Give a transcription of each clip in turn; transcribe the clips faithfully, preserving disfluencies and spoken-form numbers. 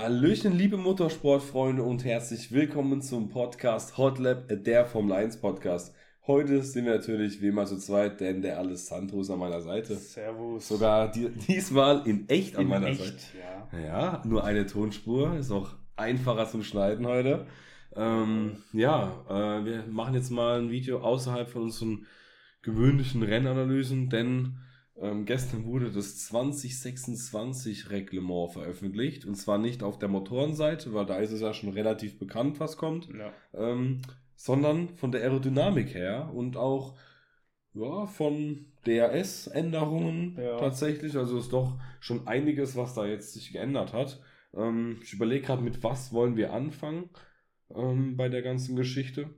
Hallöchen, liebe Motorsportfreunde und herzlich willkommen zum Podcast Hot Lap, der Formel eins Podcast. Heute sind wir natürlich wie immer zu zweit, denn der Alessandro ist an meiner Seite. Servus. Sogar die, diesmal in echt an in meiner echt, Seite. Ja. ja, nur eine Tonspur, ist auch einfacher zum Schneiden heute. Ähm, ja, äh, wir machen jetzt mal ein Video außerhalb von unseren gewöhnlichen Rennanalysen, denn ähm, gestern wurde das zwanzig sechsundzwanzig Reglement veröffentlicht und zwar nicht auf der Motorenseite, weil da ist es ja schon relativ bekannt, was kommt, Ja. ähm, sondern von der Aerodynamik her und auch ja, von D R S-Änderungen Ja. tatsächlich. Also ist doch schon einiges, was da jetzt sich geändert hat. Ähm, ich überlege gerade, mit was wollen wir anfangen ähm, bei der ganzen Geschichte.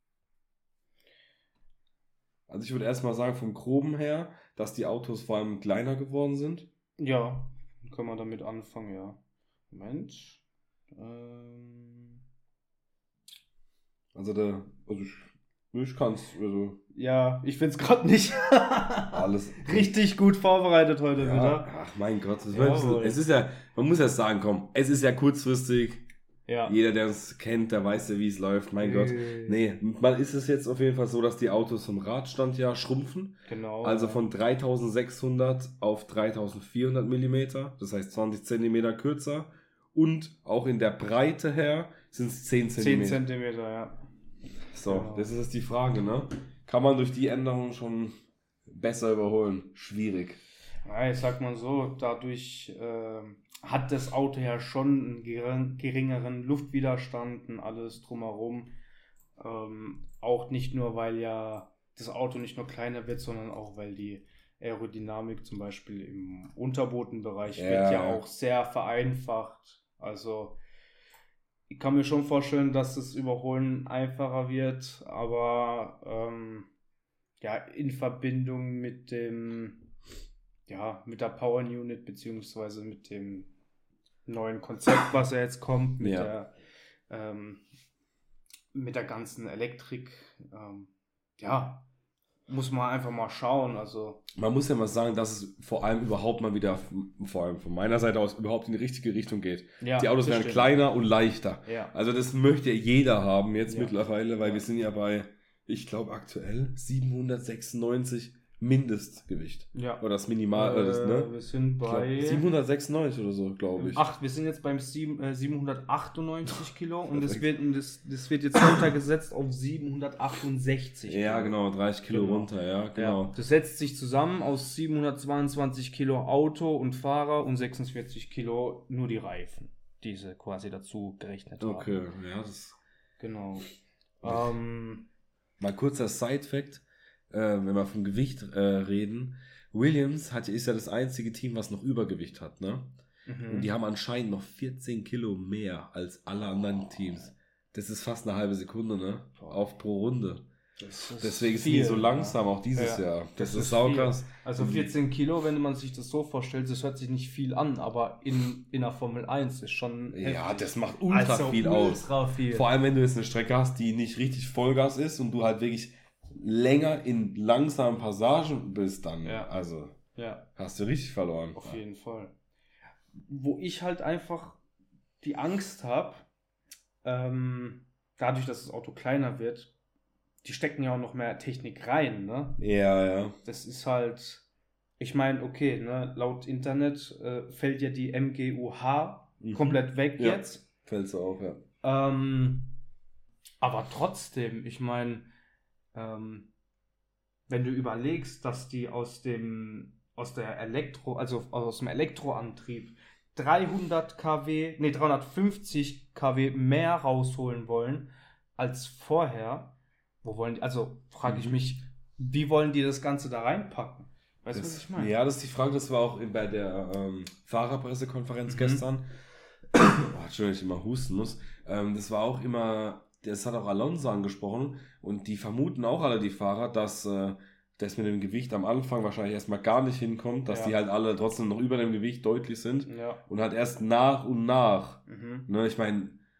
Also ich würde erstmal sagen, vom Groben her, dass die Autos vor allem kleiner geworden sind. Ja, können wir damit anfangen, ja. Moment. Ähm, Also der, also ich, ich kann es, also ja, ich find's gerade nicht alles. richtig gut vorbereitet heute Ja, wieder. ach mein Gott, das Jawohl. war, es ist ja, man muss ja sagen, komm, es ist ja kurzfristig. Ja. Jeder, der uns kennt, der weiß ja, wie es läuft. Mein Nee. Gott. Nee, mal ist es jetzt auf jeden Fall so, dass die Autos vom Radstand ja schrumpfen. Genau. Also von dreitausendsechshundert auf dreitausendvierhundert Millimeter. Das heißt zwanzig Zentimeter kürzer. Und auch in der Breite her sind es zehn Zentimeter. zehn Zentimeter, ja. So, Genau. das ist jetzt die Frage, ne? Kann man durch die Änderungen schon besser überholen? Schwierig. Ja, ich sag mal so, dadurch ähm, hat das Auto ja schon einen gering, geringeren Luftwiderstand und alles drumherum. Ähm, auch nicht nur, weil ja das Auto nicht nur kleiner wird, sondern auch, weil die Aerodynamik zum Beispiel im Unterbodenbereich Ja. wird ja auch sehr vereinfacht. Also ich kann mir schon vorstellen, dass das Überholen einfacher wird, aber ähm, ja, in Verbindung mit dem ja, mit der Power Unit beziehungsweise mit dem neuen Konzept, was ja jetzt kommt, mit Ja. der ähm, mit der ganzen Elektrik, ähm, ja, muss man einfach mal schauen. Also Man muss ja mal sagen, dass es vor allem überhaupt mal wieder, vor allem von meiner Seite aus, überhaupt in die richtige Richtung geht. ja, Die Autos das werden stimmt. kleiner und leichter. Ja, Also das möchte jeder haben jetzt Ja. mittlerweile, weil Ja. wir sind ja bei, ich glaube aktuell siebenhundertsechsundneunzig Mindestgewicht. ja. Oder das Minimal, äh, das, Äh, ne? wir sind Ich glaub, bei siebenhundertsechsundneunzig oder so, glaube ich. Ach, wir sind jetzt beim sieben, äh, siebenhundertachtundneunzig Kilo und das Perfekt. wird, das, das wird jetzt runtergesetzt auf siebenhundertachtundsechzig Ja, Kilo. genau, dreißig Kilo Genau. runter, ja, genau. Ja, das setzt sich zusammen aus siebenhundertzweiundzwanzig Kilo Auto und Fahrer und sechsundvierzig Kilo nur die Reifen, die sie quasi dazu gerechnet haben. Okay, ja, das Genau. Ähm, mal kurzer Side-Fact, äh, wenn wir vom Gewicht äh, reden. Williams hat, ist ja das einzige Team, was noch Übergewicht hat, ne? mhm. Und die haben anscheinend noch vierzehn Kilo mehr als alle anderen Teams. Das ist fast eine halbe Sekunde, ne? Auf pro Runde. Das ist Deswegen sind viel, die so langsam, auch dieses Ja, Jahr. Das, das ist ist saukrass. Also vierzehn Kilo, wenn man sich das so vorstellt, das hört sich nicht viel an, aber in, in der Formel eins ist schon Ja, heftig. das macht ultra Also viel aus. ultra viel. Vor allem, wenn du jetzt eine Strecke hast, die nicht richtig Vollgas ist und du halt wirklich länger in langsamen Passagen bist, dann, Ja. also, Ja. hast du richtig verloren. Auf jeden Fall. Wo ich halt einfach die Angst habe, ähm, dadurch, dass das Auto kleiner wird, die stecken ja auch noch mehr Technik rein, ne? Ja, ja. Das ist halt, ich meine, okay, ne, laut Internet äh, fällt ja die M G U H Mhm. komplett weg Ja. jetzt. Fällt so auf, ja. Ähm, aber trotzdem, ich meine, ähm, wenn du überlegst, dass die aus dem aus der Elektro, also aus dem Elektroantrieb dreihundert Kilowatt, nee, dreihundertfünfzig Kilowatt mehr rausholen wollen als vorher, wo wollen die, also frage ich Mhm. mich, wie wollen die das Ganze da reinpacken? Weißt du, Das, was ich meine? Ja, das ist die Frage, das war auch in, bei der ähm, Fahrerpressekonferenz Mhm. gestern. Oh, Entschuldigung, ich immer husten muss. Ähm, das war auch immer, das hat auch Alonso angesprochen und die vermuten auch alle, die Fahrer, dass äh, das mit dem Gewicht am Anfang wahrscheinlich erstmal gar nicht hinkommt, dass Ja. die halt alle trotzdem noch über dem Gewicht deutlich sind Ja. und halt erst nach und nach, Mhm. ne, ich meine,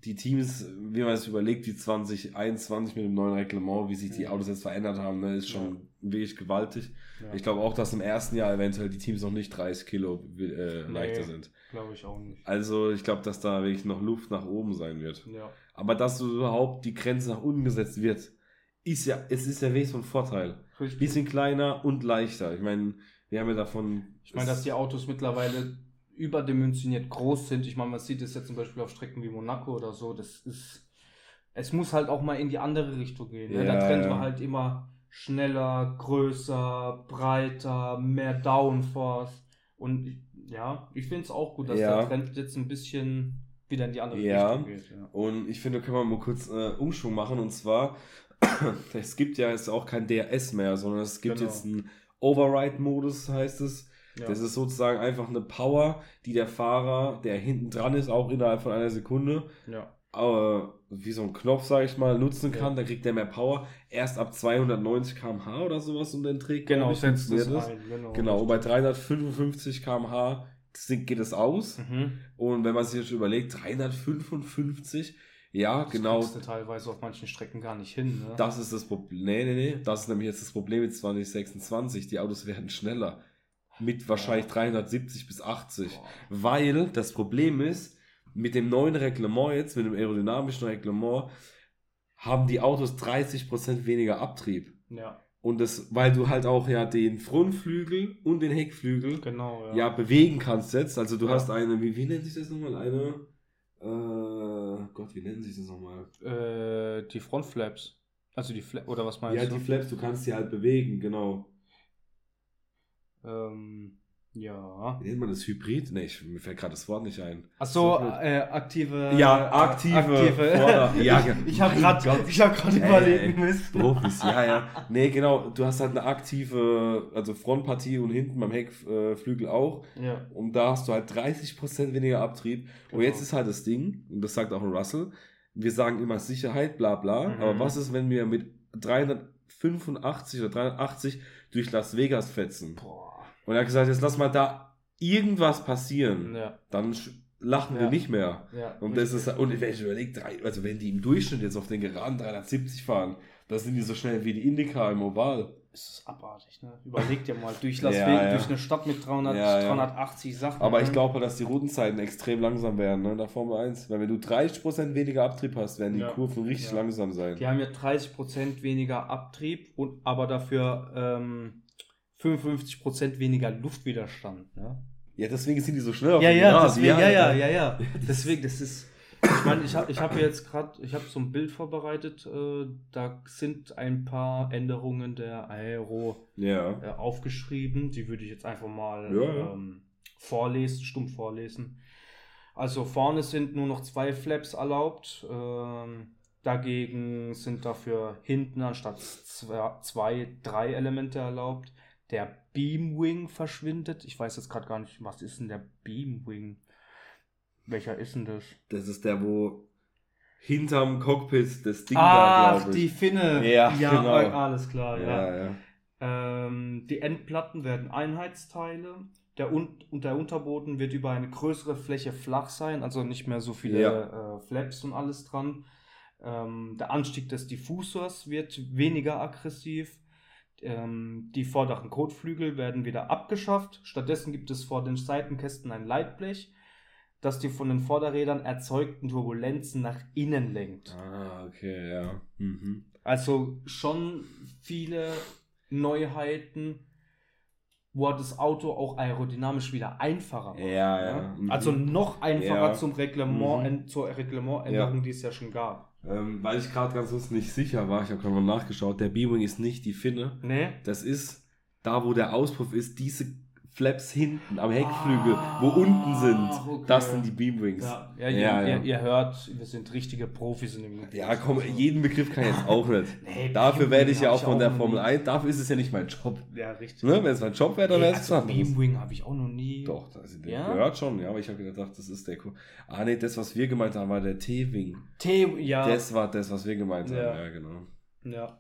die Teams, wie man es überlegt, wie zwanzig einundzwanzig mit dem neuen Reglement, wie sich die Ja. Autos jetzt verändert haben, ne, ist schon Ja. wirklich gewaltig. Ja. Ich glaube auch, dass im ersten Jahr eventuell die Teams noch nicht dreißig Kilo äh, Nee. leichter sind. Glaube ich auch nicht. Also ich glaube, dass da wirklich noch Luft nach oben sein wird. Ja. Aber dass so überhaupt die Grenze nach unten gesetzt wird, ist ja, es ist ja wirklich so ein Vorteil. Richtig. Bisschen kleiner und leichter. Ich meine, wir haben ja davon... Ich meine, dass die Autos mittlerweile überdimensioniert groß sind. Ich meine, man sieht es ja zum Beispiel auf Strecken wie Monaco oder so. Das ist, es muss halt auch mal in die andere Richtung gehen. Ne? Ja, Der Trend ja. war halt immer schneller, größer, breiter, mehr Downforce. Und ich- ja, ich finde es auch gut, dass Ja. der Trend jetzt ein bisschen wieder in die andere Ja. Richtung geht. Ja. Und ich finde, da können wir mal kurz äh, Umschwung machen. Und zwar, es gibt ja jetzt auch kein D R S mehr, sondern es gibt Genau. jetzt einen Override-Modus, heißt es. Ja. Das ist sozusagen einfach eine Power, die der Fahrer, der hinten dran ist, auch innerhalb von einer Sekunde, ja. äh, wie so ein Knopf, sage ich mal, nutzen kann. Ja. Dann kriegt der mehr Power. Erst ab zweihundertneunzig Kilometer pro Stunde oder sowas um den Dreh. Genau, glaub ich, setzt das funktioniert ein. Genau, Genau, und bei richtig. dreihundertfünfundfünfzig Kilometer pro Stunde geht es aus. Mhm. Und wenn man sich jetzt überlegt, dreihundertfünfundfünfzig, ja, Das genau, kriegst du teilweise auf manchen Strecken gar nicht hin. Ne? das ist das Problem. Nee, nee, nee, das ist nämlich jetzt das Problem mit zwanzig sechsundzwanzig. Die Autos werden schneller. Mit wahrscheinlich dreihundertsiebzig bis achtzig. Boah. Weil das Problem ist, mit dem neuen Reglement jetzt, mit dem aerodynamischen Reglement, haben die Autos dreißig Prozent weniger Abtrieb. Ja, Und das, weil du halt auch ja den Frontflügel und den Heckflügel genau. ja, bewegen kannst jetzt. Also du Ja. hast eine, wie, wie nennt sich das nochmal? Eine, äh, Gott, wie nennen sich das nochmal? Äh, die Frontflaps. Also die Fla oder was meinst Ja, du? die Flaps, du kannst die halt bewegen, genau. Ähm, ja. Wie nennt man das? Hybrid? Nee, ich, mir fällt gerade das Wort nicht ein. Achso, So, äh, aktive. Ja, aktive Vorder- ich ja, ich habe mein gerade Gott. ich hab grad Ey, überlegt, ey, Mist. Profis, ja, ja. Nee, genau, du hast halt eine aktive, also Frontpartie und hinten beim Heckflügel auch. Ja, Und da hast du halt dreißig Prozent weniger Abtrieb. Und Genau. jetzt ist halt das Ding, und das sagt auch ein Russell, wir sagen immer Sicherheit, bla bla. Mhm. Aber was ist, wenn wir mit dreihundertfünfundachtzig oder dreihundertachtzig durch Las Vegas fetzen? boah. Und er hat gesagt, jetzt lass mal da irgendwas passieren. Ja, Dann sch- lachen wir Ja. nicht mehr. ja. Und das richtig. ist, und wenn ich überlege, drei- also wenn die im Durchschnitt jetzt auf den Geraden dreihundertsiebzig fahren, da sind die so schnell wie die Indica im Oval. Das ist abartig, ne? Überleg dir mal, durch Las Ja, Vegas, ja. durch eine Stadt mit dreihundert, Ja, ja. dreihundertachtzig Sachen. Aber ne? ich glaube, dass die Rundenzeiten extrem langsam werden, ne, in der Formel eins. Weil wenn du dreißig Prozent weniger Abtrieb hast, werden die Ja. Kurven richtig Ja. langsam sein. Die haben ja dreißig Prozent weniger Abtrieb, und, aber dafür ähm, fünfundfünfzig Prozent weniger Luftwiderstand. Ne? Ja, deswegen sind die so schnell auf Ja, den ja, Geraden. deswegen, ja, ja, ja, ja. Deswegen, das ist. Ich meine, ich habe ich hab jetzt gerade, ich habe so ein Bild vorbereitet, äh, da sind ein paar Änderungen der Aero Ja. äh, aufgeschrieben. Die würde ich jetzt einfach mal Ja, ja. ähm, vorlesen, stumpf vorlesen. Also vorne sind nur noch zwei Flaps erlaubt. Ähm, dagegen sind dafür hinten anstatt zwei, zwei drei Elemente erlaubt. Der Beamwing verschwindet. Ich weiß jetzt gerade gar nicht, was ist denn der Beamwing? Welcher ist denn das? Das ist der, wo hinterm Cockpit das Ding da, Ach, glaube die ich. Finne. Ja, genau. äh, alles klar, ja. Ja, ja. Ähm, die Endplatten werden Einheitsteile. Der Un und der Unterboden wird über eine größere Fläche flach sein, also nicht mehr so viele Ja. äh, Flaps und alles dran. Ähm, der Anstieg des Diffusors wird weniger aggressiv. Ähm, die vorderen Kotflügel werden wieder abgeschafft. Stattdessen gibt es vor den Seitenkästen ein Leitblech, das die von den Vorderrädern erzeugten Turbulenzen nach innen lenkt. Ah, okay, ja. Mhm. Also schon viele Neuheiten, wo das Auto auch aerodynamisch wieder einfacher macht. Ja, ja. Mhm. Also noch einfacher Ja. zum Reglement, Mhm. en- zur Reglementänderung, Ja. die es ja schon gab. Ähm, weil ich gerade ganz kurz nicht sicher war, ich habe gerade mal nachgeschaut, der Beamwing ist nicht die Finne. Nee? Das ist da, wo der Auspuff ist, diese Flaps hinten am Heckflügel, Ah, wo unten sind. okay. Das sind die Beamwings. Ja, ja, ihr, Ja, ja. Ihr, ihr hört, wir sind richtige Profis in dem Gebiet. Ja, komm, jeden Begriff kann ich jetzt auch nicht. Nee, Dafür werde ich ja hab auch von der noch Formel nie. eins, dafür ist es ja nicht mein Job. Ja, richtig. Ne? Wenn es mein Job wäre, dann Nee, wäre es also was. Beamwing habe ich auch noch nie. Doch, das ist Ja? gehört schon, ja, aber ich habe gedacht, das ist der. Ko- Ah, nee, das, was wir gemeint haben, war der T-Wing. T ja. Das war das, was wir gemeint Ja. haben, ja, genau. ja.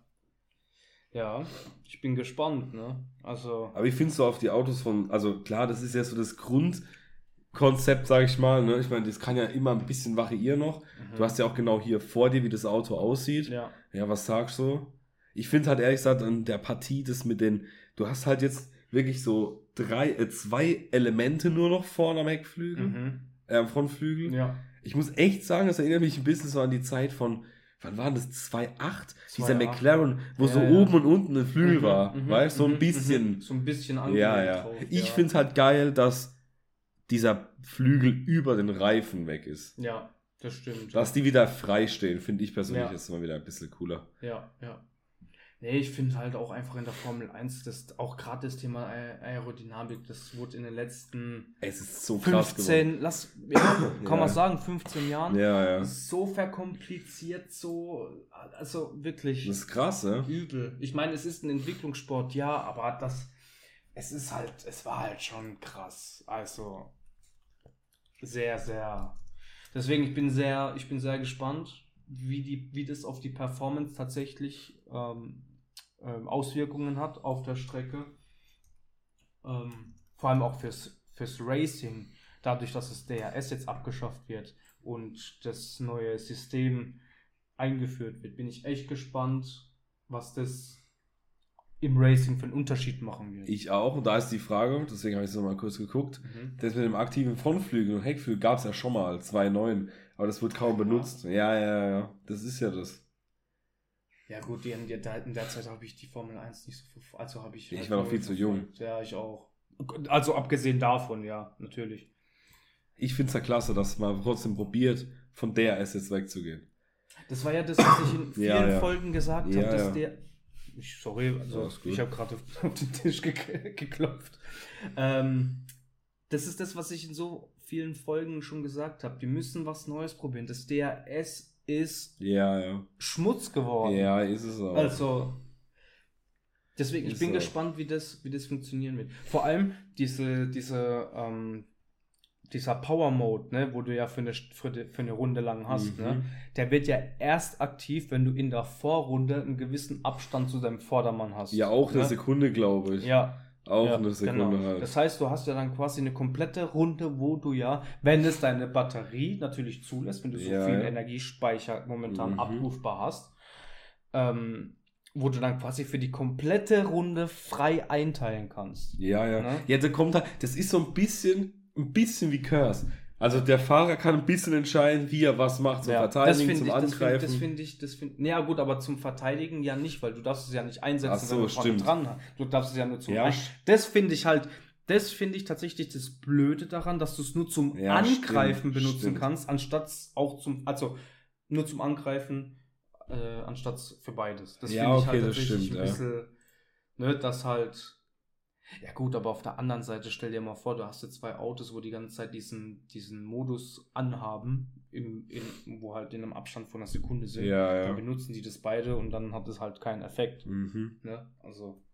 Ja, ich bin gespannt, ne? Also. Aber wie findest du auf die Autos von, also klar, das ist ja so das Grund, Konzept, sag ich mal. Ne? Ich meine, das kann ja immer ein bisschen variieren noch. Mhm. Du hast ja auch genau hier vor dir, wie das Auto aussieht. Ja. Ja, was sagst du? Ich finde halt ehrlich gesagt an der Partie das mit den, du hast halt jetzt wirklich so drei, äh, zwei Elemente nur noch vorne am Heckflügel, Mhm. äh, am Frontflügel. Ja. Ich muss echt sagen, das erinnert mich ein bisschen so an die Zeit von, wann war das? zwei Komma acht? Dieser zwei Komma acht. McLaren, wo Ja, so ja. oben und unten ein Flügel Mhm, war. mhm, Weißt du, so ein mhm, bisschen. mhm. So ein bisschen angelegt Ja, ja. drauf. Ich ja. finde es halt geil, dass dieser Flügel über den Reifen weg ist. Ja, das stimmt. Dass die wieder frei stehen, finde ich persönlich Ja. jetzt mal wieder ein bisschen cooler. Ja, ja. Nee, ich finde halt auch einfach in der Formel eins, das, auch gerade das Thema Aer- Aerodynamik, das wurde in den letzten Es ist so krass fünfzehn, geworden. lass, ja, kann Ja. man sagen, fünfzehn Jahren, Ja, ja. so verkompliziert, so, also wirklich Das ist krass, ne? übel. Ich meine, es ist ein Entwicklungssport, ja, aber das, es ist halt, es war halt schon krass. Also sehr, sehr. Deswegen, ich bin sehr, ich bin sehr gespannt, wie die, wie das auf die Performance tatsächlich ähm, ähm, Auswirkungen hat auf der Strecke. Ähm, vor allem auch fürs, fürs Racing, dadurch, dass das D R S jetzt abgeschafft wird und das neue System eingeführt wird, bin ich echt gespannt, was das im Racing für einen Unterschied machen wird. Ich auch, und da ist die Frage, deswegen habe ich es nochmal kurz geguckt. Mhm. Das mit dem aktiven Frontflügel und Heckflügel gab es ja schon mal, zwei Komma neun, aber das wird kaum benutzt. Ja, ja, ja, das ist ja das. Ja gut, die, in, der, in der Zeit habe ich die Formel eins nicht so verfolgt. Also habe ich. Ich halt war noch null viel zu verfolgt. Ja, ich auch. Also abgesehen davon, ja, natürlich. Ich finde es ja klasse, dass man trotzdem probiert, von D R S jetzt wegzugehen. Das war ja das, was ich in vielen Ja, ja. Folgen gesagt Ja, habe, dass ja. der. Ich, sorry, also Alles gut. ich habe gerade auf, auf den Tisch ge geklopft. Ähm, das ist das, was ich in so vielen Folgen schon gesagt habe. Die müssen was Neues probieren. Das D R S ist Ja, ja. Schmutz geworden. Ja, ist es auch. Also, deswegen, ich Ist bin so. gespannt, wie das, wie das funktionieren wird. Vor allem diese, diese, ähm, dieser Power Mode, ne, wo du ja für eine, für, die, für eine Runde lang hast, Mhm. ne, der wird ja erst aktiv, wenn du in der Vorrunde einen gewissen Abstand zu deinem Vordermann hast. Ja, auch eine ne? Sekunde, glaube ich. Ja. Auch ja, eine Sekunde genau. halt. Das heißt, du hast ja dann quasi eine komplette Runde, wo du ja, wenn es deine Batterie natürlich zulässt, wenn du so Ja, viel ja. Energiespeicher momentan Mhm. abrufbar hast, ähm, wo du dann quasi für die komplette Runde frei einteilen kannst. Ja, ja. Ne? Ja, da kommt halt, das ist so ein bisschen, ein bisschen wie Curse. Also der Fahrer kann ein bisschen entscheiden, wie er was macht, zum Ja, das Verteidigen, finde zum ich, das find, Angreifen. das finde ich, das finde ja gut, aber zum Verteidigen ja nicht, weil du darfst es ja nicht einsetzen, Ach so, wenn du vorne stimmt. dran hast. Du darfst es ja nur zum Ja, Ein- st- Das finde ich halt, das finde ich tatsächlich das Blöde daran, dass du es nur zum Ja, Angreifen stimmt, benutzen stimmt. kannst, anstatt auch zum, also nur zum Angreifen, äh, anstatt für beides. Das Ja, finde ich okay, halt das tatsächlich stimmt, ein ja. bisschen, ne, das halt. Ja gut, aber auf der anderen Seite stell dir mal vor, du hast jetzt zwei Autos, wo die ganze Zeit diesen, diesen Modus anhaben, im, in, wo halt in einem Abstand von einer Sekunde sind. Ja, ja. Dann benutzen die das beide und dann hat es halt keinen Effekt. Mhm. Ne? Also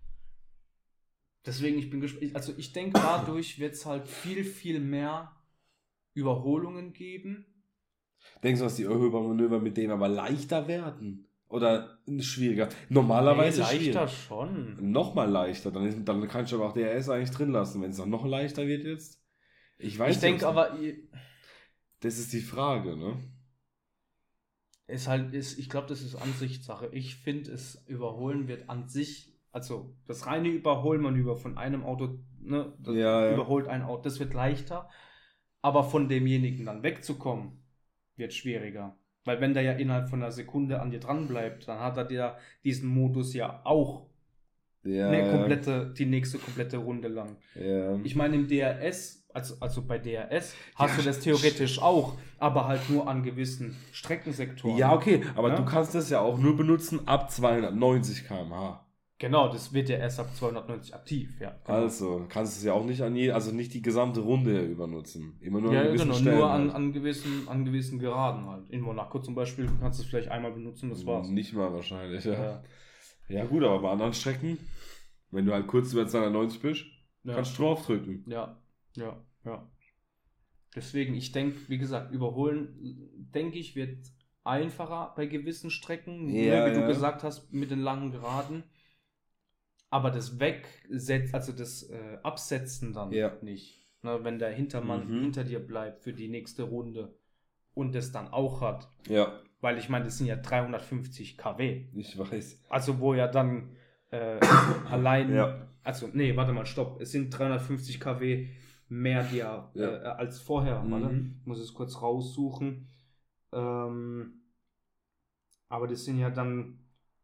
deswegen, ich bin gespannt. Also ich denke, dadurch wird es halt viel, viel mehr Überholungen geben. Denkst du, dass die Überholmanöver mit dem aber leichter werden? Oder schwieriger? Normalerweise Nee, leichter schwierig. schon. Nochmal leichter. Dann, ist, dann kannst du aber auch D R S eigentlich drin lassen, wenn es dann noch leichter wird jetzt. Ich weiß Ich denke nicht, aber, ihr- das ist die Frage, ne? ist halt, ist, ich glaube, das ist Ansichtssache. Ich finde, es überholen wird an sich, also das reine Überholmanöver von einem Auto, ne, das Ja, ja. überholt ein Auto, das wird leichter, aber von demjenigen dann wegzukommen, wird schwieriger. Weil wenn der ja innerhalb von einer Sekunde an dir dran bleibt, dann hat er dir diesen Modus ja auch Ja, eine ja. komplette, die nächste komplette Runde lang. Ja. Ich meine, im D R S, also, also bei D R S, hast Ja, du das theoretisch auch, aber halt nur an gewissen Streckensektoren. Ja, okay, aber Ja? du kannst das ja auch nur benutzen ab zweihundertneunzig Kilometer pro Stunde. Genau, das wird ja erst ab zweihundertneunzig aktiv, ja. Genau. Also kannst du es ja auch nicht an je, also nicht die gesamte Runde übernutzen. Immer nur ja, an gewissen genau, Stellen. nur an, halt. an, gewissen, an gewissen Geraden halt. In Monaco zum Beispiel kannst du es vielleicht einmal benutzen, das war's. Nicht mal wahrscheinlich, ja. Ja. Ja gut, aber bei anderen Strecken, wenn du halt kurz über zweihundertneunzig bist, Ja. kannst du draufdrücken. Ja, ja, ja. Deswegen, ich denke, wie gesagt, überholen, denke ich, wird einfacher bei gewissen Strecken, Ja, ne, wie ja. du gesagt hast, mit den langen Geraden. Aber das Wegsetzen, also das äh, Absetzen dann Ja. nicht. ne, wenn der Hintermann Mhm. hinter dir bleibt für die nächste Runde und es dann auch hat. Ja, Weil ich meine, das sind ja dreihundertfünfzig Kilowatt. ich weiß. Also wo ja dann äh, allein, Ja. also nee, warte mal, stopp. Es sind dreihundertfünfzig Kilowatt mehr dir, Ja. äh, als vorher. Mhm. Warte, ich muss es kurz raussuchen. Ähm, aber das sind ja dann,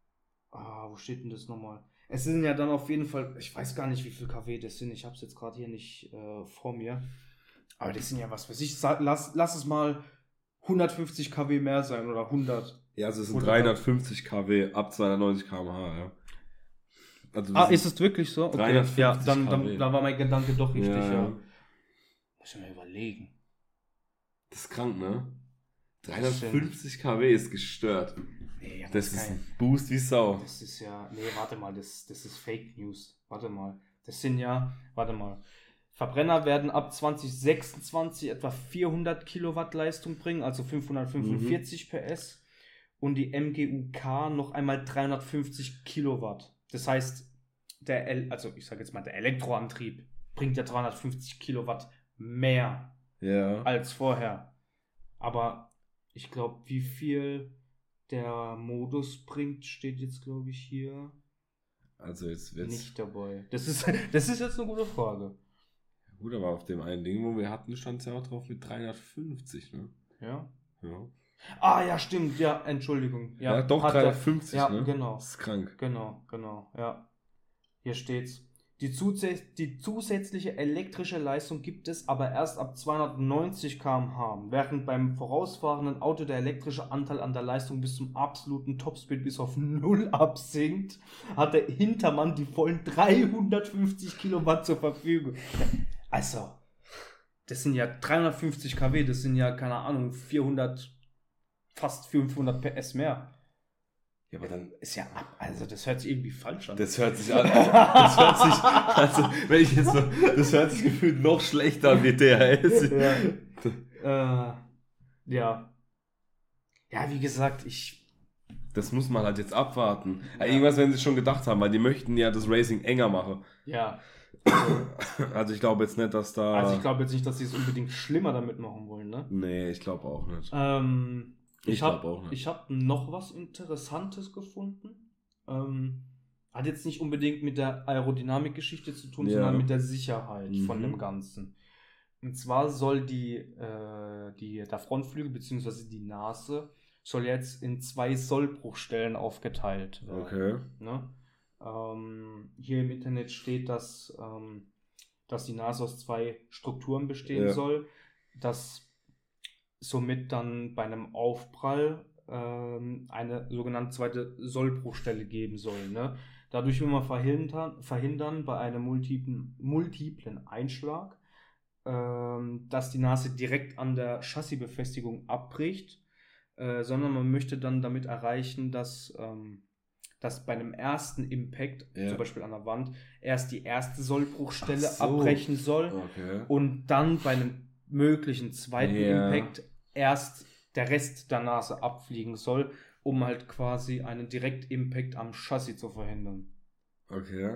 ah, wo steht denn das nochmal? Es sind ja dann auf jeden Fall, ich weiß gar nicht, wie viel Kilowatt das sind. Ich habe es jetzt gerade hier nicht äh, vor mir. Aber das sind ja, was weiß ich, sag, lass, lass es mal hundertfünfzig Kilowatt mehr sein oder hundert. Ja, also es sind hundert. dreihundertfünfzig Kilowatt ab zweihundertneunzig Kilometer pro Stunde, ja. Also Ah, das ist es wirklich so? Okay. dreihundertfünfzig Ja, dann, dann, Kilowatt. dann war mein Gedanke doch richtig, Ja, ja. ja. Muss ich mal überlegen. Das ist krank, ne? dreihundertfünfzig Kilowatt ist gestört. Nee, aber Das ist kein- ein Boost wie Sau. Das ist ja, nee, warte mal, das, das ist Fake News. Warte mal. Das sind ja, warte mal. Verbrenner werden ab zwanzig sechsundzwanzig etwa vierhundert Kilowatt Leistung bringen, also fünfhundertfünfundvierzig P S. Und die M G U K noch einmal dreihundertfünfzig Kilowatt. Das heißt, der, El- also ich sage jetzt mal, der Elektroantrieb bringt ja dreihundertfünfzig Kilowatt mehr Ja. als vorher. Aber ich glaube, wie viel der Modus bringt, steht jetzt, glaube ich, hier Also jetzt wird's. nicht dabei. Das ist, das ist jetzt eine gute Frage. Gut, aber auf dem einen Ding, wo wir hatten, stand es ja auch drauf mit dreihundertfünfzig, ne? Ja. Ja. Ah, ja, stimmt. Ja, Entschuldigung. Ja, Ja, doch, hat der- dreihundertfünfzig, Ja, ne? genau. Das ist krank. Genau, genau, ja. Hier steht's. Die, zusätz die zusätzliche elektrische Leistung gibt es aber erst ab zweihundertneunzig Kilometer pro Stunde, während beim vorausfahrenden Auto der elektrische Anteil an der Leistung bis zum absoluten Topspeed bis auf null absinkt, hat der Hintermann die vollen dreihundertfünfzig Kilowatt zur Verfügung. Also, das sind ja dreihundertfünfzig Kilowatt, das sind ja, keine Ahnung, vierhundert, fast fünfhundert P S mehr. Ja, aber dann. Ist ja ab, also das hört sich irgendwie falsch an. Das hört sich an. Das hört sich. Also, wenn ich jetzt so. Das hört sich gefühlt noch schlechter an wie D H S. Ja. äh, ja. Ja, wie gesagt, ich. Das muss man halt jetzt abwarten. Ja. Ja. Irgendwas werden sie schon gedacht haben, weil die möchten ja das Racing enger machen. Ja. Also ich glaube jetzt nicht, dass da. Also ich glaube jetzt nicht, dass sie es unbedingt schlimmer damit machen wollen, ne? Nee, ich glaube auch nicht. Ähm, Ich ich habe glaub auch nicht. ich hab noch was Interessantes gefunden. Ähm, hat jetzt nicht unbedingt mit der Aerodynamik-Geschichte zu tun, Ja. sondern mit der Sicherheit Mhm. von dem Ganzen. Und zwar soll die, äh, die der Frontflügel bzw. die Nase soll jetzt in zwei Sollbruchstellen aufgeteilt werden. Okay. Ne? Ähm, hier im Internet steht, dass, ähm, dass die Nase aus zwei Strukturen bestehen Ja. soll, dass somit dann bei einem Aufprall ähm, eine sogenannte zweite Sollbruchstelle geben soll. Ne? Dadurch will man verhindern, verhindern bei einem multiplen, multiplen Einschlag, ähm, dass die Nase direkt an der Chassisbefestigung abbricht, äh, sondern man möchte dann damit erreichen, dass, ähm, dass bei einem ersten Impact, Ja. zum Beispiel an der Wand, erst die erste Sollbruchstelle Ach so. abbrechen soll Okay. und dann bei einem möglichen zweiten Ja. Impact erst der Rest der Nase abfliegen soll, um halt quasi einen Direkt-Impact am Chassis zu verhindern. Okay.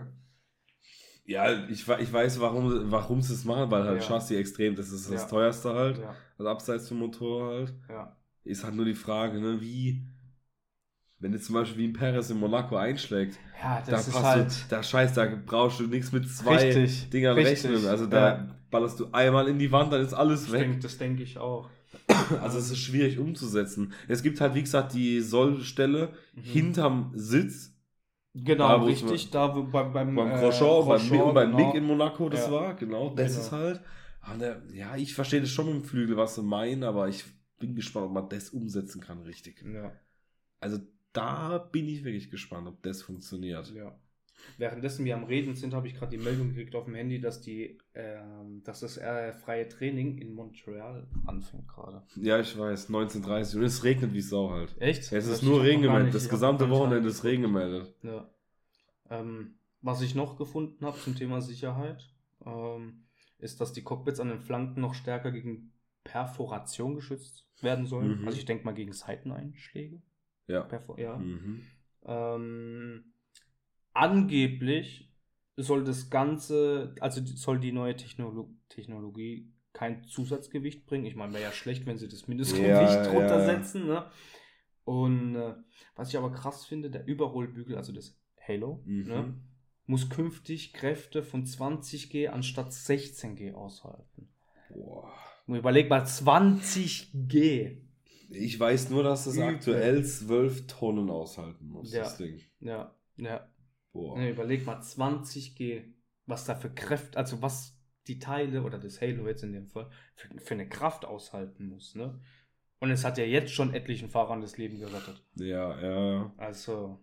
Ja, ich, we- ich weiß, warum, warum sie es machen, weil halt Ja. Chassis extrem, das ist das Ja. teuerste halt. Ja, Also abseits vom Motor halt. ja. Ist halt nur die Frage, ne, wie, wenn jetzt zum Beispiel wie ein Perez in Monaco einschlägt, Ja, da das ist passt halt du, da scheiß, da brauchst du nichts mit zwei richtig, Dingern richtig, rechnen. Also da ja. ballerst du einmal in die Wand, dann ist alles Das weg. denke das denk ich auch. Also es ist schwierig umzusetzen. Es gibt halt, wie gesagt, die Sollstelle Mhm. hinterm Sitz, Genau, Da, wo es richtig, da wo, beim, beim, beim äh, Grosjean, beim, Grosjean, und beim genau. Mick in Monaco, das Ja. war, genau, das Genau. ist halt. Aber der, ja, ich verstehe das schon mit dem Flügel, was sie meinen, aber ich bin gespannt, ob man das umsetzen kann, richtig. Ja, Also da bin ich wirklich gespannt, ob das funktioniert. ja. Währenddessen wir am Reden sind, habe ich gerade die Meldung gekriegt auf dem Handy, dass die, ähm, dass das äh, freie Training in Montreal anfängt gerade. Ja, ich weiß, neunzehn Uhr dreißig und es regnet wie Sau halt. Echt? Es Das ist ich nur hab noch Regen gar gemeldet, nicht- das ich hab gesamte noch gar nicht Wochenende ist Regen gemeldet. Ja. Ähm, was ich noch gefunden habe zum Thema Sicherheit, ähm, ist, dass die Cockpits an den Flanken noch stärker gegen Perforation geschützt werden sollen. Mhm. Also ich denke mal gegen Seiteneinschläge. Ja. Perfo ja. Mhm. Ähm, angeblich soll das Ganze, also soll die neue Technolo- Technologie kein Zusatzgewicht bringen. Ich meine, wäre ja schlecht, wenn sie das Mindestgewicht Ja, runtersetzen. Ja. Ne? Und äh, was ich aber krass finde, der Überrollbügel, also das Halo, Mhm. ne, muss künftig Kräfte von zwanzig G anstatt sechzehn G aushalten. Boah. Und überleg mal, zwanzig G. Ich weiß nur, dass es Übel. aktuell zwölf Tonnen aushalten muss, Ja. das Ding. Ja, ja. Boah. Ne, überleg mal, zwanzig G, was da für Kräfte, also was die Teile oder das Halo jetzt in dem Fall für, für eine Kraft aushalten muss, ne? Und es hat ja jetzt schon etlichen Fahrern das Leben gerettet. Ja, ja. Also,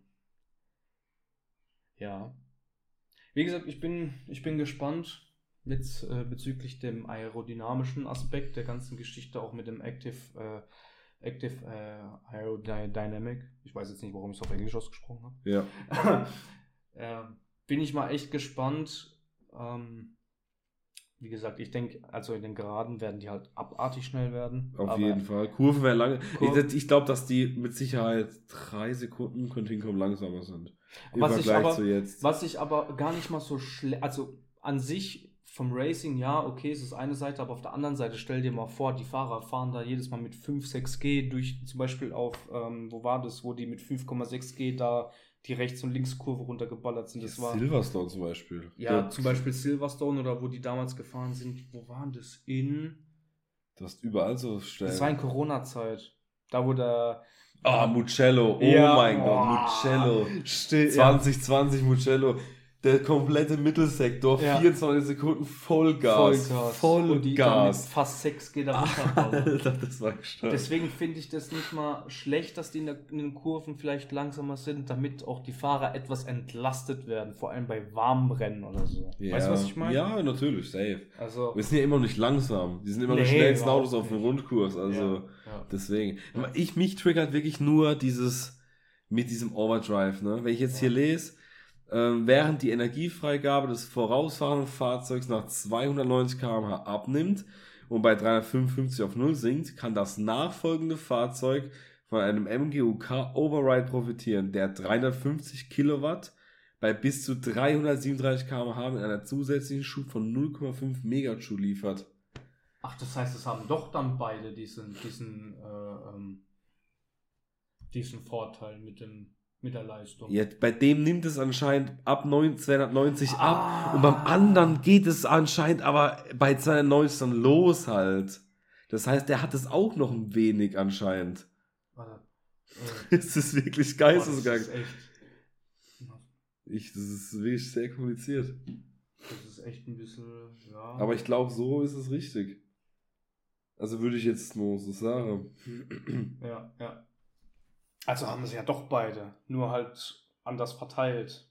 ja. Wie gesagt, ich bin, ich bin gespannt jetzt äh, bezüglich dem aerodynamischen Aspekt der ganzen Geschichte, auch mit dem Active, äh, Active äh, Aerodynamic. Ich weiß jetzt nicht, warum ich es auf Englisch ausgesprochen habe. Ja. äh, bin ich mal echt gespannt. Ähm, wie gesagt, ich denke, also in den Geraden werden die halt abartig schnell werden. Auf aber jeden Fall. Kurven werden lange. Kur- Ich, ich glaube, dass die mit Sicherheit drei Sekunden könnte hinkommen langsamer sind. Im Was ich Vergleich aber- zu jetzt. Was ich aber gar nicht mal so schlecht, also an sich vom Racing, ja, okay, es ist eine Seite, aber auf der anderen Seite, stell dir mal vor, die Fahrer fahren da jedes Mal mit fünf, sechs G durch, zum Beispiel auf, ähm, wo war das, wo die mit fünf Komma sechs G da die Rechts- und Linkskurve runtergeballert sind. Das war, Silverstone zum Beispiel. ja, Der- zum Beispiel Silverstone oder wo die damals gefahren sind, wo waren das? In, Du hast überall so Stellen. das war in Corona-Zeit, da wo der, Ah, Mugello. Oh Ja, mein boah. Gott, Mugello. Still, zwanzig zwanzig Mugello. Der komplette Mittelsektor, Ja. vierundzwanzig Sekunden Vollgas. Vollgas. Und die da mit Vollgas. fast sechs G da runterballern. Alter, das war gestört. Deswegen finde ich das nicht mal schlecht, dass die in, der, in den Kurven vielleicht langsamer sind, damit auch die Fahrer etwas entlastet werden, vor allem bei warmen Rennen oder so. Ja. Weißt du, was ich meine? Ja, natürlich, safe. Also, Wir sind ja immer noch nicht langsam. Die sind immer noch Nee, die schnellsten überhaupt Autos auf dem nicht. Rundkurs. Also ja, ja. deswegen. Ja. Ich, mich triggert wirklich nur dieses mit diesem Overdrive. Ne? Wenn ich jetzt Ja. hier lese, ähm, während die Energiefreigabe des vorausfahrenden Fahrzeugs nach zweihundertneunzig Kilometer pro Stunde abnimmt und bei dreihundertfünfundfünfzig auf null sinkt, kann das nachfolgende Fahrzeug von einem M G U K Override profitieren, der dreihundertfünfzig Kilowatt bei bis zu dreihundertsiebenunddreißig Kilometer pro Stunde mit einer zusätzlichen Schub von null Komma fünf Megajoule liefert. Ach, das heißt, es haben doch dann beide diesen, diesen, äh, ähm, diesen Vorteil mit dem, mit der Leistung. Ja, bei dem nimmt es anscheinend ab neun- zweihundertneunzig Ah. ab und beim anderen geht es anscheinend aber bei zweihundertneunzig dann los halt. Das heißt, der hat es auch noch ein wenig anscheinend. Warte. Äh, Es ist wirklich boah, das geisteskrank. ist echt, Ich, das ist wirklich sehr kompliziert. das ist echt ein bisschen, ja. Aber ich glaube, so ist es richtig. Also würde ich jetzt nur so sagen. Ja, ja. Also haben sie ja doch beide, nur halt anders verteilt.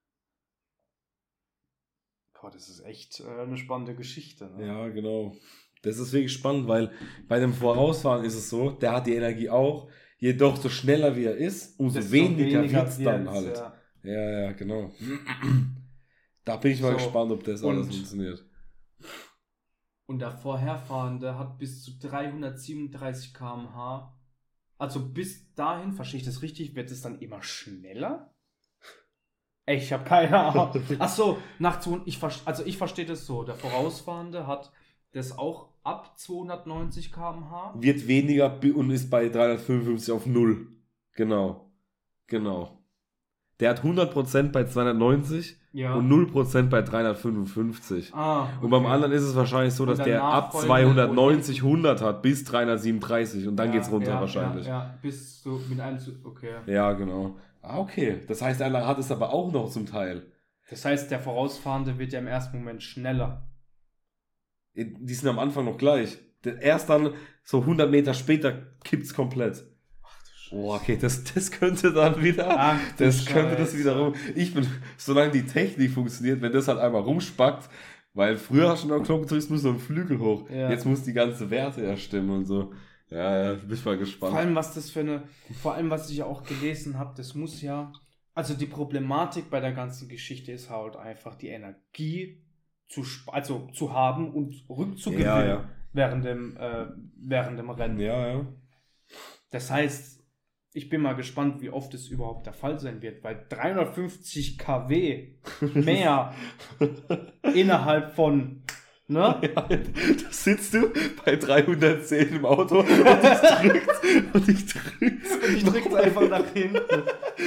Boah, das ist echt äh, eine spannende Geschichte. Ne? Ja, genau. Das ist wirklich spannend, weil bei dem Vorausfahren ist es so, der hat die Energie auch, jedoch so schneller wie er ist, umso Desto weniger, weniger wird es dann wird's, halt. ja. Ja, ja, genau. Da bin ich mal So, gespannt, ob das alles und- funktioniert. Und der Vorherfahrende hat bis zu dreihundertsiebenunddreißig Kilometer pro Stunde. Also bis dahin, verstehe ich das richtig, wird es dann immer schneller? Ey, ich habe keine Ahnung. Achso, nach zwei, ich, ver- also ich verstehe das so. Der Vorausfahrende hat das auch ab zweihundertneunzig Kilometer pro Stunde. Wird weniger bi- und ist bei dreihundertfünfundfünfzig auf null. Genau. Genau. Der hat hundert Prozent bei zweihundertneunzig Ja. und null Prozent bei dreihundertfünfundfünfzig. Ah, okay. Und beim anderen ist es wahrscheinlich so, Und dass der der ab nachfolgende zweihundertneunzig hundert hat bis dreihundertsiebenunddreißig und dann Ja, geht's runter ja, wahrscheinlich. Ja, ja, bis so mit einem zu. Okay. Ja, genau. Ah, okay. Das heißt, einer hat es aber auch noch zum Teil. Das heißt, der Vorausfahrende wird ja im ersten Moment schneller. Die sind am Anfang noch gleich. Der- Erst dann, so hundert Meter später, kippt's komplett. Oh, okay, das, das könnte dann wieder, Ach, du das könnte das Scheiße. wiederum, ich bin, solange die Technik funktioniert, wenn das halt einmal rumspackt, weil früher hast du noch Knopf gedrückt, muss noch ein Flügel hoch, Ja. jetzt muss die ganze Werte ja stimmen und so. Ja, ja, bin ich mal gespannt. Vor allem, was das für eine, vor allem, was ich ja auch gelesen habe, das muss ja, also die Problematik bei der ganzen Geschichte ist halt einfach die Energie zu, sp- also zu haben und rückzugewinnen Ja, ja. während dem, äh, während dem Rennen. Ja, ja. Das heißt, ich bin mal gespannt, wie oft es überhaupt der Fall sein wird, weil dreihundertfünfzig Kilowatt mehr innerhalb von, ne? Ja, da sitzt du bei dreihundertzehn im Auto und ich drück's und ich drück's. Und ich drück's einfach nach hinten.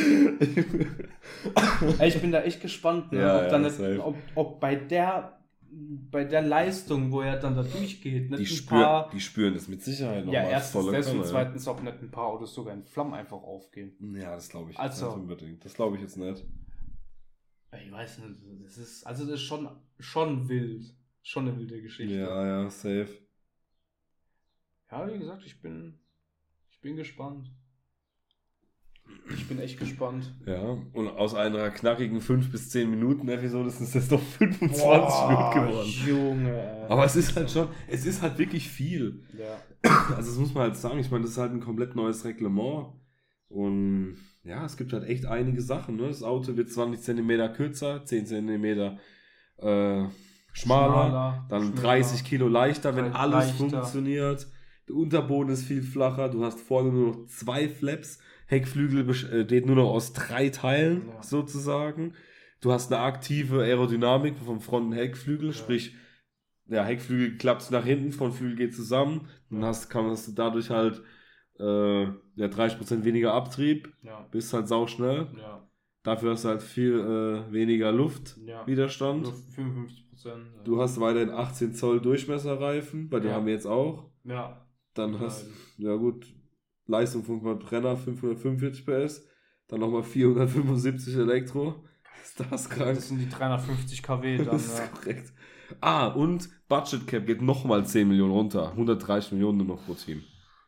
Ey, ich bin da echt gespannt, ne? Ja, ob, ja, dann nicht, safe. ob, ob bei der bei der Leistung, wo er dann da durchgeht, nicht Die, ein spür, paar... die spüren das mit Sicherheit noch Ja, mal erstens volle das und Kanne, ja. zweitens, ob nicht ein paar Autos sogar in Flammen einfach aufgehen. Ja, das glaube ich Also- nicht unbedingt. Das glaube ich jetzt nicht. Ich weiß nicht, das ist, also das ist schon, schon wild. Schon eine wilde Geschichte. Ja, ja, safe. Ja, wie gesagt, ich bin, ich bin gespannt. Ich bin echt gespannt. Ja, und aus einer knackigen fünf bis zehn Minuten Episode sind es jetzt doch fünfundzwanzig Minuten geworden. Junge. ey. Aber es ist halt schon, es ist halt wirklich viel. Ja. Also das muss man halt sagen, ich meine, das ist halt ein komplett neues Reglement. Und ja, es gibt halt echt einige Sachen. Ne? Das Auto wird zwanzig Zentimeter kürzer, zehn Zentimeter äh, schmaler, Schmaler, dann schmäler, dreißig Kilo leichter, wenn le- alles leichter. funktioniert. Der Unterboden ist viel flacher, du hast vorne nur noch zwei Flaps. Heckflügel besteht nur noch aus drei Teilen, Ja. sozusagen. Du hast eine aktive Aerodynamik vom Front- und Heckflügel, Ja. sprich, ja, Heckflügel klappt nach hinten, Frontflügel geht zusammen. Dann hast, kann, hast du dadurch halt äh, ja, dreißig Prozent weniger Abtrieb, Ja. bist halt sauschnell. Ja. Dafür hast du halt viel äh, weniger Ja. Luftwiderstand. Nur fünfundfünfzig Prozent. Ja. Du hast weiterhin achtzehn Zoll Durchmesserreifen, bei denen Ja. haben wir jetzt auch. Ja. Dann Geil. hast ja gut, Leistung von Verbrenner fünfhundertfünfundvierzig P S, dann nochmal vierhundertfünfundsiebzig Elektro. Ist das krank? Das sind die dreihundertfünfzig Kilowatt dann. Das ist Ja. korrekt. Ah, und Budget Cap geht nochmal zehn Millionen runter. hundertdreißig Millionen nur noch pro Team.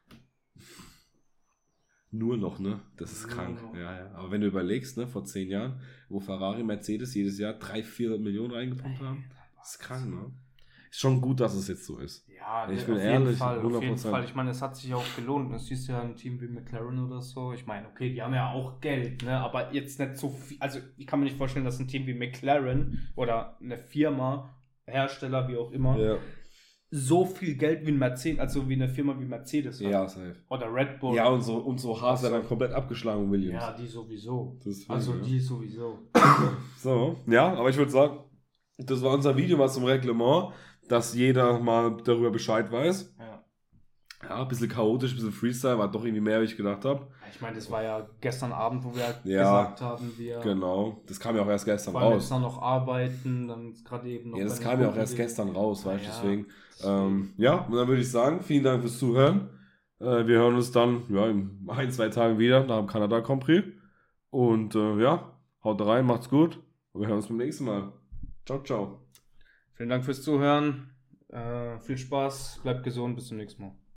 Nur noch, ne? Das ist Nur krank. noch. Ja, ja. Aber wenn du überlegst, ne, vor zehn Jahren, wo Ferrari, Mercedes jedes Jahr drei, vier Millionen reingepumpt haben, das ist krank, ne? Ist schon gut, dass es jetzt so ist. Ja, Ich auf bin jeden ehrlich, Fall, auf jeden hundert Prozent. Fall. Ich meine, es hat sich auch gelohnt. Das siehst du ja ein Team wie McLaren oder so. Ich meine, okay, die haben ja auch Geld, ne? Aber jetzt nicht so viel. Also ich kann mir nicht vorstellen, dass ein Team wie McLaren oder eine Firma, Hersteller, wie auch immer, Ja, so viel Geld wie ein Mercedes, also wie eine Firma wie Mercedes hat. ja safe. Oder Red Bull. Ja, und so, und so Haas ja dann komplett abgeschlagen, Williams. Ja, die sowieso. Deswegen, Also ja. die sowieso. So, ja, aber ich würde sagen, das war unser Video mal zum Reglement, dass jeder mal darüber Bescheid weiß. Ja. Ja, ein bisschen chaotisch, ein bisschen Freestyle, war doch irgendwie mehr, als ich gedacht habe. Ich meine, das war ja gestern Abend, wo wir halt Ja, gesagt haben, wir Genau, das kam ja auch erst gestern wollen jetzt raus. noch, noch arbeiten, dann gerade eben noch Ja, das bei den kam ja auch Kunden erst gewesen. gestern raus, weißt du, Ja, deswegen. deswegen. Ähm, ja, und dann würde ich sagen, vielen Dank fürs Zuhören. Äh, wir hören uns dann ja, in ein, zwei Tagen wieder nach dem Kanada Grand Prix. Und äh, ja, haut rein, macht's gut. Und wir hören uns beim nächsten Mal. Ciao, ciao. Vielen Dank fürs Zuhören. Äh, viel Spaß, bleibt gesund, bis zum nächsten Mal.